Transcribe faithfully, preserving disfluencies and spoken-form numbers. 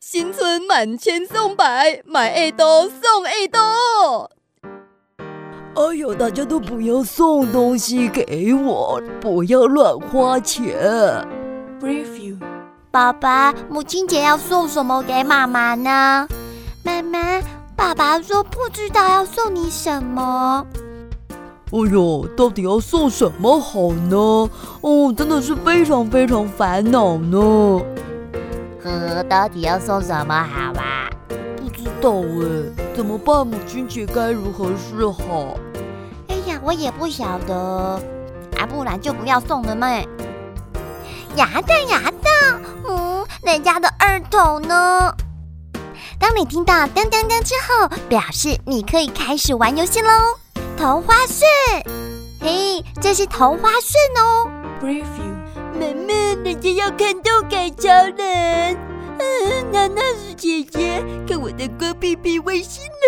新春满千送百，买 A 多送 A 多。 哎呦，大家都不要送东西给我，不要乱花钱。 Preview。 爸爸，母亲节要送什么给妈妈呢？妈妈，爸爸说不知道要送你什么。 哎呦，到底要送什么好呢？哦，真的是非常非常烦恼呢。 呵，到底要送什么好啊？ 不知道哎，怎么办？母亲节该如何是好？ 哎呀，我也不晓得，啊，不然就不要送了嘛。牙蛋牙蛋，嗯，人家的二筒呢？当你听到当当当之后，表示你可以开始玩游戏喽。头花顺，嘿，这是头花顺哦。 Preview。 妹妹，人家要看动感超人。嗯，娜娜是姐姐，看我的光屁屁外星人。